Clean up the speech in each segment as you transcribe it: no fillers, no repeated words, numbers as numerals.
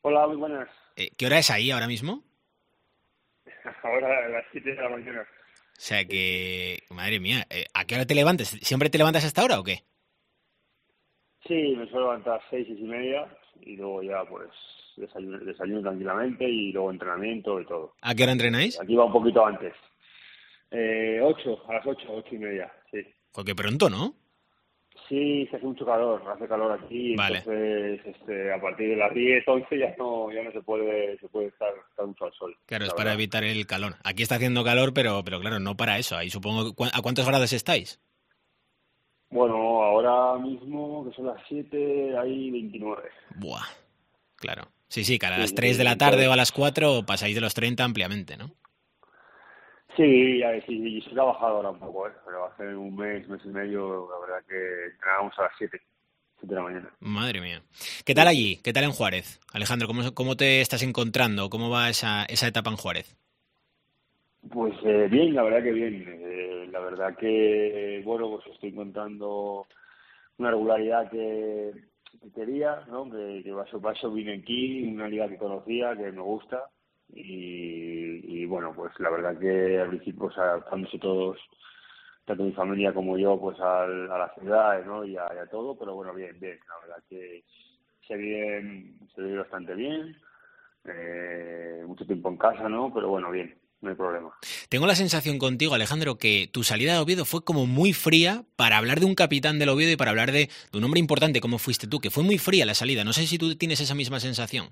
Hola, muy buenas. ¿Qué hora es ahí ahora mismo? Ahora a las 7 de la mañana. O sea Sí, sí. que, madre mía, ¿a qué hora te levantas? ¿Siempre te levantas a esta hora o qué? Sí, me suelo levantar a las 6, 6:30 y luego ya pues desayuno tranquilamente y luego entrenamiento y todo. ¿A qué hora entrenáis? Aquí va un poquito antes. 8, a las 8, 8:30, sí. Porque pronto, ¿no? Sí, se hace calor aquí, Vale. entonces a partir de las 10, 11 ya no se puede estar mucho al sol, Claro, es la para verdad. evitar el calor. Aquí está haciendo calor, pero claro, no para eso. Ahí supongo. ¿A cuántos grados estáis? Bueno, ahora mismo, que son las 7, hay 29. Buah, claro. Sí, sí, que a Sí, las sí, 3 de sí. la tarde o a Entonces, las 4 pasáis de los 30 ampliamente, ¿no? sí, sí, sí, he trabajado ahora un poco, pero hace un mes y medio, la verdad que entrenábamos a las 7 de la mañana. Madre mía. ¿Qué tal Sí, sí. allí? ¿Qué tal en Juárez? Alejandro, ¿cómo te estás encontrando? ¿Cómo va esa etapa en Juárez? Pues bien, la verdad que bien. La verdad que, bueno, pues estoy encontrando una regularidad que quería, ¿no? Que paso vine aquí, una liga que conocía, que me gusta. Y bueno, pues la verdad que al principio, pues adaptándose todos, tanto mi familia como yo, pues a la ciudad, ¿no? Y a todo, pero bueno, bien, bien. La verdad que se vive bastante bien. Mucho tiempo en casa, ¿no? Pero bueno, bien, no hay problema. Tengo la sensación contigo, Alejandro, que tu salida de Oviedo fue como muy fría para hablar de un capitán del Oviedo y para hablar de un hombre importante como fuiste tú, que fue muy fría la salida. No sé si tú tienes esa misma sensación.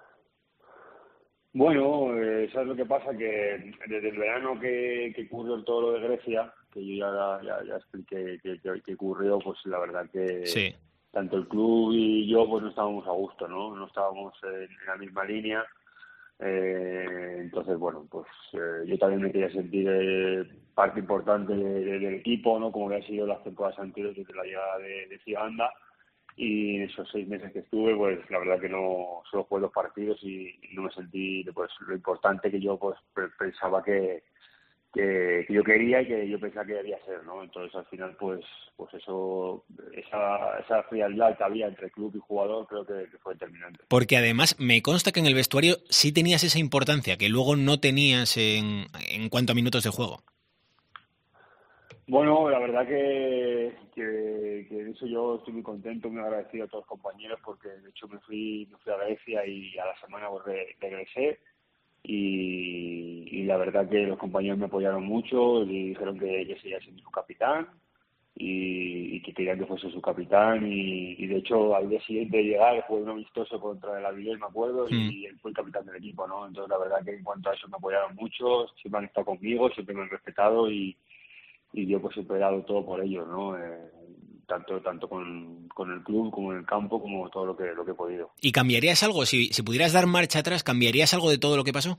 Bueno, ¿sabes lo que pasa? Que desde el verano que ocurrió todo lo de Grecia, que yo ya expliqué que ocurrió, pues la verdad que Sí. tanto el club y yo pues no estábamos a gusto, ¿no? No estábamos en la misma línea. Entonces, bueno, pues yo también me quería sentir parte importante del equipo, ¿no? Como había sido las temporadas anteriores desde la llegada de Ciganda. Y en esos 6 meses que estuve, pues la verdad que no solo jugué 2 partidos y no me sentí pues lo importante que yo pues pensaba que yo quería y que yo pensaba que debía ser, ¿no? Entonces al final pues eso, esa frialdad que había entre club y jugador creo que fue determinante. Porque además me consta que en el vestuario sí tenías esa importancia, que luego no tenías en cuanto a minutos de juego. Bueno, la verdad que de eso yo estoy muy contento, muy agradecido a todos los compañeros porque de hecho me fui a Grecia y a la semana pues, regresé y la verdad que los compañeros me apoyaron mucho y dijeron que seguía siendo su capitán y que querían que fuese su capitán y de hecho al día siguiente de llegar fue un amistoso contra el Avilés, me acuerdo, Hmm. y él fue el capitán del equipo, ¿no? Entonces la verdad que en cuanto a eso me apoyaron mucho, siempre han estado conmigo, siempre me han respetado y yo pues siempre he dado todo por ellos, ¿no? Tanto con el club como en el campo, como todo lo que he podido. ¿Y cambiarías algo? Si pudieras dar marcha atrás, ¿cambiarías algo de todo lo que pasó?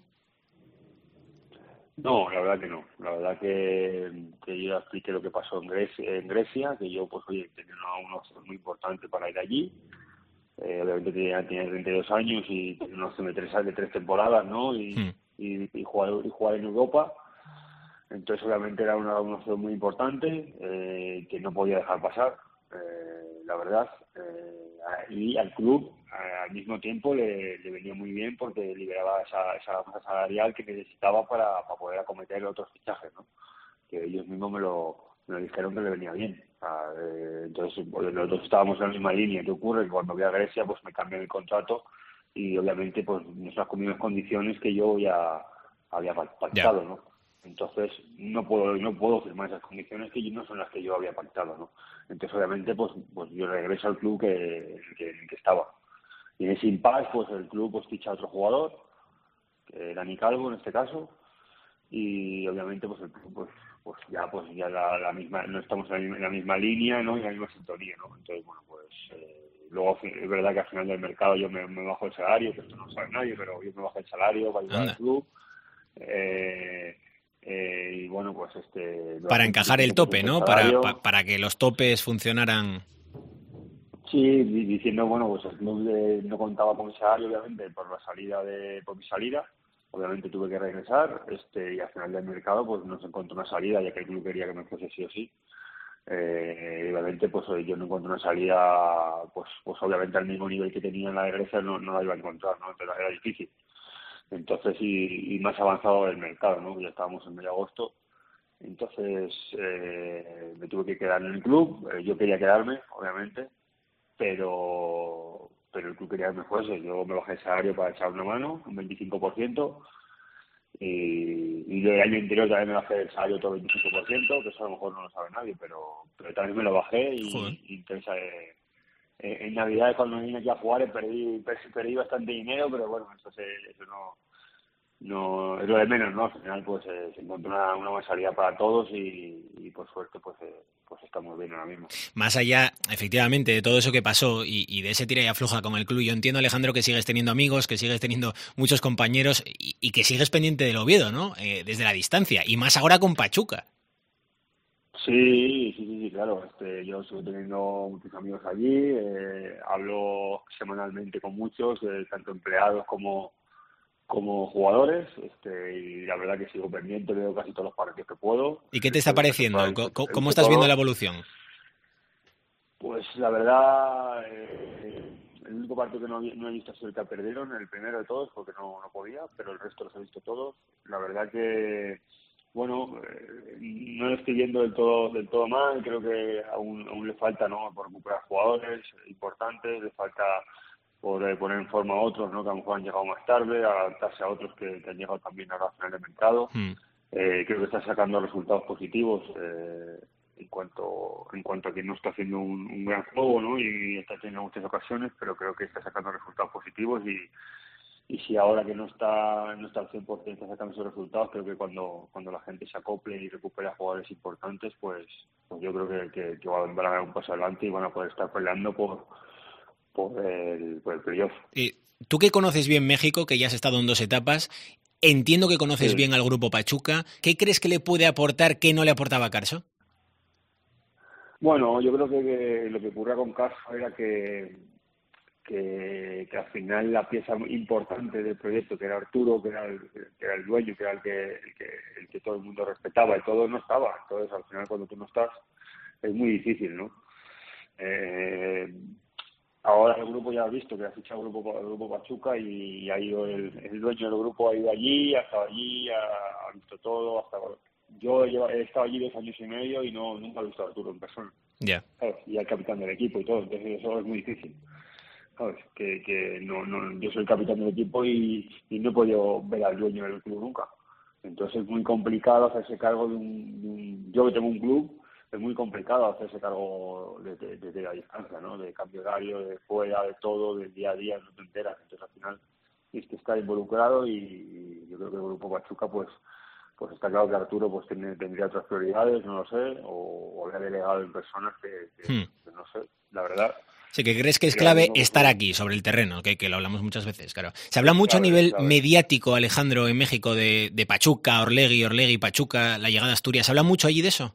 No, la verdad que no. La verdad que yo ya expliqué lo que pasó en Grecia, que yo pues oye, tenía una opción muy importante para ir allí. Obviamente tenía 32 años y tenía una opción de tres temporadas, ¿no? Hmm. Y jugar en Europa. Entonces, obviamente, era una opción muy importante que no podía dejar pasar, la verdad. Y al club, al mismo tiempo, le venía muy bien porque liberaba esa masa salarial que necesitaba para poder acometer otros fichajes, ¿no? Que ellos mismos me lo dijeron que le venía bien. Entonces, pues, los dos estábamos en la misma línea. ¿Qué ocurre? Que cuando voy a Grecia, pues me cambian el contrato y obviamente pues no estás con mismas condiciones que yo ya había Ya. pactado, ¿no? Entonces no puedo firmar esas condiciones que no son las que yo había pactado, ¿no? Entonces obviamente pues yo regreso al club en el que estaba. Y en ese impasse pues el club pues ficha a otro jugador, Dani Calvo en este caso, y obviamente pues el club pues ya la misma no estamos en la misma línea, ¿no? Y en la misma sintonía, ¿no? Entonces bueno pues luego es verdad que al final del mercado yo me bajo el salario, que esto no lo sabe nadie, pero yo me bajo el salario para ayudar al Anda. club. eh, y bueno pues me Para bajé un encajar el poquitillo pues tope, eso el ¿no? salario. Para que los topes funcionaran. Sí, diciendo, bueno, pues el club no contaba con mi salario, obviamente, por mi salida. Obviamente tuve que regresar, y al final del mercado, pues no se encontró una salida, ya que el club quería que me fuese sí o sí. Obviamente pues yo no encuentro una salida pues obviamente al mismo nivel que tenía en la de Grecia no la iba a encontrar, ¿no? Entonces era difícil. Entonces y más avanzado el mercado, ¿no? Ya estábamos en medio de agosto. Entonces me tuve que quedar en el club. Yo quería quedarme, obviamente, pero el club quería que me fuese. Yo me bajé el salario para echar una mano, un 25%, y el año anterior también me bajé el salario otro 25%, que eso a lo mejor no lo sabe nadie, pero también me lo bajé Joder. y entonces en Navidades cuando vine aquí a jugar perdí bastante dinero, pero bueno, eso no es lo de menos, ¿no? Al final pues se encontró una buena salida para todos y por suerte pues estamos bien ahora mismo. Más allá, efectivamente, de todo eso que pasó y de ese tira y afloja con el club, yo entiendo, Alejandro, que sigues teniendo amigos, que sigues teniendo muchos compañeros y que sigues pendiente del Oviedo, ¿no? Desde la distancia, y más ahora con Pachuca. Sí, claro. Yo sigo teniendo muchos amigos allí, hablo semanalmente con muchos, tanto empleados como jugadores, y la verdad que sigo pendiente, veo casi todos los partidos que puedo. ¿Y qué te está Esta temporada pareciendo? he ¿Cómo visto estás viendo la todos. evolución? Pues la verdad, el único partido que no he visto ha sido el que perdieron, el primero de todos, porque no podía, pero el resto los he visto todos. La verdad que, bueno, no lo estoy viendo del todo mal, creo que aún le falta, ¿no?, por recuperar jugadores importantes, le falta por poner en forma a otros, ¿no?, que a lo mejor han llegado más tarde, adaptarse a otros que han llegado también ahora a final de mercado. Hmm. Creo que está sacando resultados positivos en cuanto a que no está haciendo un gran juego, ¿no?, y está teniendo muchas ocasiones, pero creo que está sacando resultados positivos y si ahora que no está al 100% está sacando esos resultados, creo que cuando la gente se acople y recupera jugadores importantes, pues yo creo que van a dar un paso adelante y van a poder estar peleando por el playoff. Tú que conoces bien México, que ya has estado en 2 etapas, entiendo que conoces Sí. bien al grupo Pachuca. ¿Qué crees que le puede aportar que no le aportaba Carso? Bueno, yo creo que lo que ocurría con Carso era que al final la pieza importante del proyecto, que era Arturo, que era el dueño, que era el que todo el mundo respetaba, y todo no estaba. Entonces, al final, cuando tú no estás, es muy difícil, ¿no? Ahora el grupo ya ha visto que ha fichado el grupo Pachuca y ha ido el dueño del grupo, ha ido allí, ha estado allí, ha visto todo. Yo he estado allí 2 años y medio y nunca he visto a Arturo en persona, Ya. ¿sabes? Y al capitán del equipo y todo, entonces eso es muy difícil. ¿Sabes? Que yo soy el capitán del equipo y no he podido ver al dueño del club nunca. Entonces es muy complicado hacerse cargo yo que tengo un club, es muy complicado hacerse cargo desde la distancia, ¿no? De cambio horario, de fuera, de todo, del día a día, no te enteras. Entonces al final tienes que estar involucrado y yo creo que el grupo Pachuca pues está claro que Arturo pues tendría otras prioridades, no lo sé, o habría delegado en personas Hmm. que no sé, la verdad. Sí, que crees que es Que ahora clave mismo estar aquí, sobre el terreno, que lo hablamos muchas veces, claro. Se habla es mucho a clave, es nivel clave. mediático, Alejandro, en México, de Pachuca, Orlegui, Pachuca, la llegada a Asturias. ¿Se habla mucho allí de eso?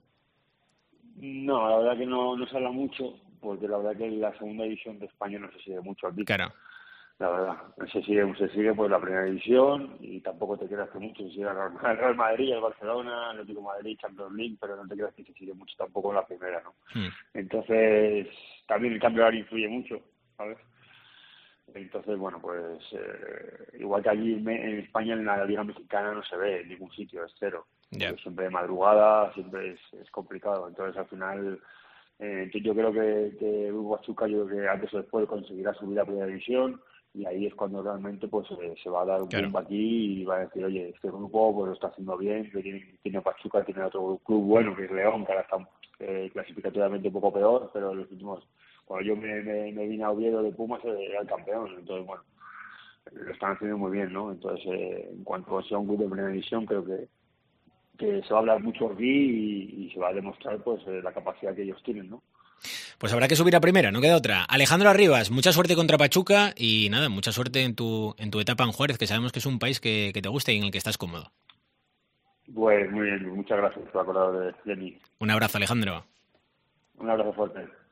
No, la verdad que no se habla mucho, porque la verdad que la segunda división de España no se sigue mucho aquí. Claro. La verdad, se sigue pues la primera división y tampoco te creas que mucho se sigue el Real Madrid, el Barcelona, el Atlético de Madrid, Champions League, pero no te creas que se sigue mucho tampoco en la primera, ¿no? Hmm. Entonces, también el cambio horario influye mucho, ¿sabes? Entonces, bueno, pues igual que allí en España, en la Liga Mexicana no se ve en ningún sitio, es cero. Ya. Porque siempre de madrugada, siempre es complicado. Entonces, al final, yo creo que Hugo Pachuca, yo creo que antes o después conseguirá subir a primera división y ahí es cuando realmente pues se va a dar un Claro. boom aquí y va a decir, oye, este grupo pues lo está haciendo bien, que tiene Pachuca, tiene otro club bueno, que es León, que ahora está clasificatoriamente un poco peor, pero en los últimos... Cuando yo me vine a Oviedo de Pumas era el campeón, entonces bueno, lo están haciendo muy bien, ¿no? Entonces en cuanto sea un club de primera división creo que se va a hablar mucho aquí y se va a demostrar pues la capacidad que ellos tienen, ¿no? Pues habrá que subir a primera, no queda otra. Alejandro Arribas, mucha suerte contra Pachuca y nada, mucha suerte en tu etapa en Juárez, que sabemos que es un país que te gusta y en el que estás cómodo. Pues muy bien, muchas gracias por acordar de mí. Un abrazo, Alejandro. Un abrazo fuerte.